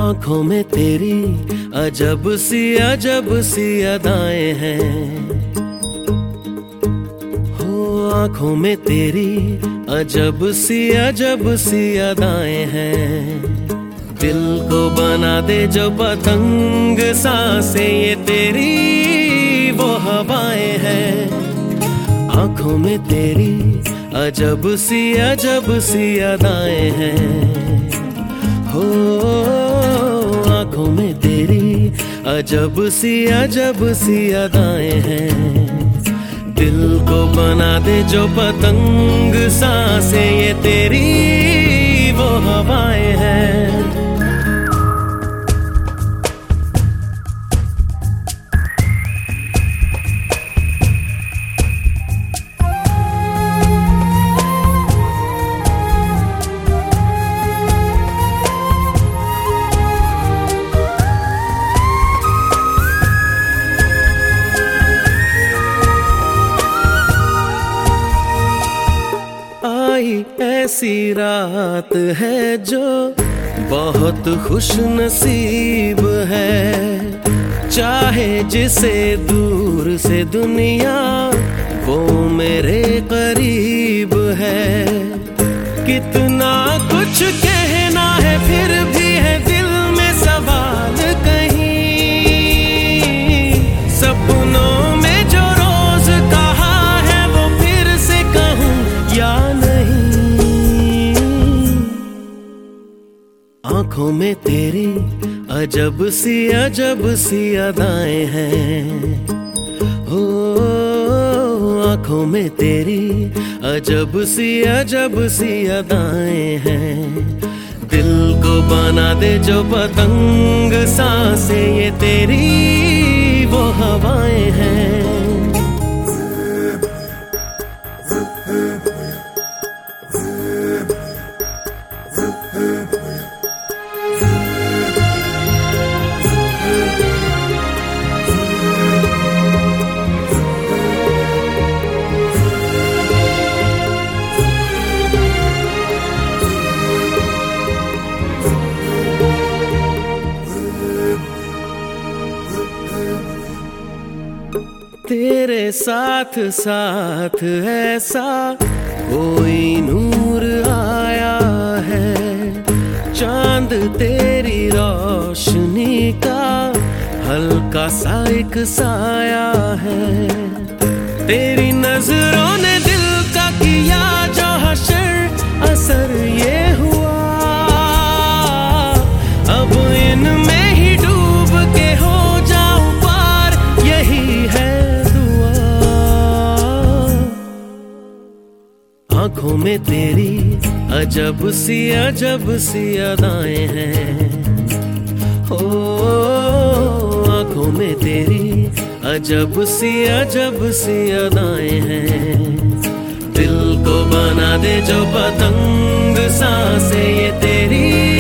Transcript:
आँखों में तेरी अजब सी अदाएं हैं। हो आँखों में तेरी अजब सी अदाएं हैं। दिल को बना दे जो पतंग सांसें ये तेरी वो हवाएं हैं। आँखों में तेरी अजब सी अदाएं हैं। हो आँखों में तेरी अजब सी अदाएं हैं। दिल को बना दे जो पतंग सांसें ये तेरी वो हवाएं हैं। ऐसी रात है जो बहुत खुश नसीब है। चाहे जिसे दूर से दुनिया वो मेरे करीब है। कितना कुछ कहना है फिर भी है दिल में सवाल कहीं। सपनों में जो रोज कहा है वो फिर से कहूँ या नहीं। आँखों में तेरी अजब सी अदाएं हैं। हो आँखों में तेरी अजब सी अदाएं हैं। दिल को बना दे जो पतंग सांसें ये तेरी वो हवाएं हैं। तेरे साथ साथ ऐसा कोई नूर आया है। चांद तेरी रोशनी का हल्का सा एक साया है। तेरी नजरों ने दिल का किया जो हशर असर ये हुआ। अब इनमें ही डूब के हो जाऊं पार यही है। आँखों में तेरी अजब सी अदाएं हैं। हो आँखों में तेरी अजब सी अदाएं हैं। दिल को बना दे जो पतंग सांसें ये तेरी